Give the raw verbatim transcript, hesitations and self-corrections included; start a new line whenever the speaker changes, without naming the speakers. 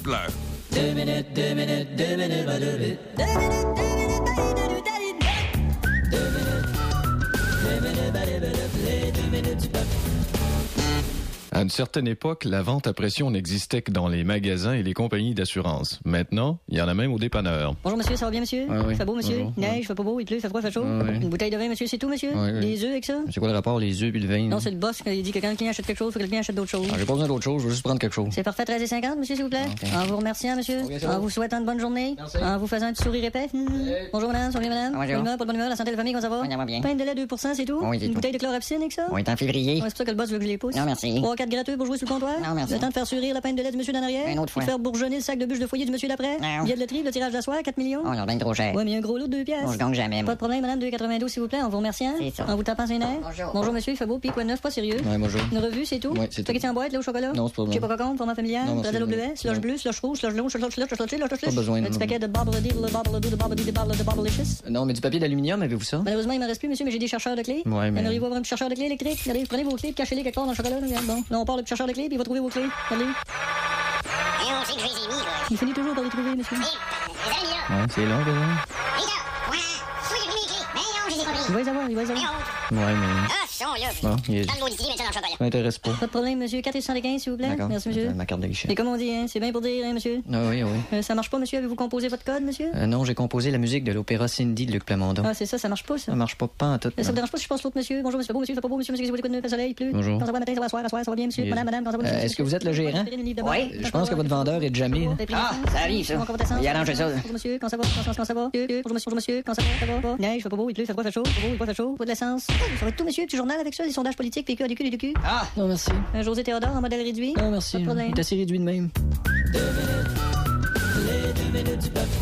pleure.
Deux minutes, deux minutes, deux minutes, deux minutes, deux minutes, deux minutes, deux minutes, deux minutes du peuple.
À une certaine époque, la vente à pression n'existait que dans les magasins et les compagnies d'assurance. Maintenant, il y en a même au dépanneur.
Bonjour monsieur, ça va bien monsieur?
Oui, oui.
Il fait beau monsieur?
Bonjour.
Il neige, il fait pas beau, il pleut, il fait froid, il fait chaud?
Oui, oui.
Une bouteille de vin monsieur, c'est tout monsieur?
Oui, oui.
Des œufs avec ça?
C'est quoi le rapport, les œufs puis le vin?
Non, c'est le boss qui dit que quand le client achète quelque chose, il faut que le client achète d'autres choses.
Ah, j'ai pas besoin d'autre chose, je veux juste prendre quelque chose.
C'est parfait, treize et cinquante monsieur s'il vous plaît?
Ok.
En vous remerciant monsieur,
Ok, c'est
en
bon.
vous souhaitant une bonne journée,
Merci.
en vous faisant un petit sourire épais. Mmh. Bonjour madame, ça va bien madame?
Bonjour.
Bonne humeur, pas de bonne humeur, la santé de la famille, comment ça va?
Oui, ça va bien.
Pain de lait deux pour cent, c'est tout?
Oui, c'est
Une
tout.
bouteille de chlorapsine avec ça?
On est en février.
Ouais, c'est pour ça que le boss veut que je les pousse.
Non, merci.
trois quatre gratuits pour jouer sur le comptoir?
Non, merci.
Le temps de faire sourire la pinte de lait du monsieur d'en arrière?
Une autre fois.
De faire bourgeonner le sac de bûches de foyer du monsieur d'après?
Non.
Billet de loterie, le tirage d'asseoir, quatre millions?
Oh, il y en a bien trop cher.
Ouais, mais il y a un gros lot de deux pièces.
Bon, je gagne jamais,
Pas
moi.
de problème, madame, deux quatre-vingt-douze, s'il vous plaît, en vous remerciant.
C'est ça.
En vous tapant ses nerfs.
Bonjour.
Bonjour, monsieur, il fait beau, puis quoi de neuf, pas sérieux.
Ouais, bonjour.
Une revue, c'est tout?
Ouais, c'est tout.
Spaghetti en boîte, là, au chocolat?
Non, c'est pas bon.
Je sais pas quoi format familial,
Non, merci,
bradel au
non.
bleuet, slush
Non.
bleu, slush rouge, slush long, slush slush slush slush slush
Pas besoin de
Un petit
non.
paquet de Barbara Deal, le Barbara Do, de Barbara Dee, de Barbara de Barbalicious.
Non, mais du papier d'aluminium, avez-vous ça?
Malheureusement, il m'en reste plus, monsieur, mais j'ai des chercheurs de clés.
Ouais, mais-
Aimeriez-vous avoir un petit chercheur de clés électrique? Regardez, prenez vos clés, cachez-les quelque part dans le chocolat, là, regarde, bon. Là, on part le petit chercheur de clés, puis il va trouver vos clés. Regardez.
Et on sait que je les ai mis, là.
Il finit toujours par les trouver, monsieur.
Et, les amis, là.
Ouais, c'est long, quand même.
Les gars, ouais, où j'ai mis mes clés? Ben non, je les ai pas
Il
pris.
va les avoir, il va les
Mais
avoir.
on...
Ouais, mais.
Ah, ils sont là.
Bon, il est.
Dans le maudit idée, mets ça dans le chocolat.
Ça m'intéresse pas.
Pas de problème, monsieur. quatre et soixante-quinze, s'il vous plaît.
D'accord.
Merci, monsieur.
Ma carte de guichet.
Et comme on dit, hein, c'est bien pour dire, hein, monsieur.
Ah oui, oui.
Euh, ça marche pas, monsieur? Avez-vous composé votre code, monsieur?
Euh, non, j'ai composé la musique de l'opéra Cindy de Luc Plamondon.
Ah, c'est ça, ça marche pas, ça.
Ça marche pas, pas en tout.
Euh, Ça vous
non.
dérange pas si je passe l'autre monsieur? Bonjour, monsieur, fait beau, monsieur, fait pas beau, monsieur, monsieur, qu'est-ce que vous voulez que de soleil, il pleut?
Bonjour.
Quand ça va matin, ça va soir, à soir, ça va bien, monsieur?
Yes.
Madame, madame, quand ça va,
Euh,
monsieur?
est-ce que vous êtes le gérant?
Oui.
Je pense que votre vendeur est jamais, là.
Ah, ça arrive, ça. Il arrange ça.
Bonjour, monsieur, quand ça va? Quand, quand ça va? Bonjour, monsieur, bonjour, monsieur, quand ça va? Ça va? Pas? Neige, fait pas beau, il pleut, fait froid, fait chaud, fait beau, il fait fait chaud, pas de l'essence. Ça va être tout, monsieur, petit journal avec ça, des sondages politiques, P Q, A D Q, D Q.
Ah,
Non, merci.
Un José Théodore en modèle réduit.
Non, merci.
Pas de problème.
Il est assez réduit de même.
Les deux minutes du peuple.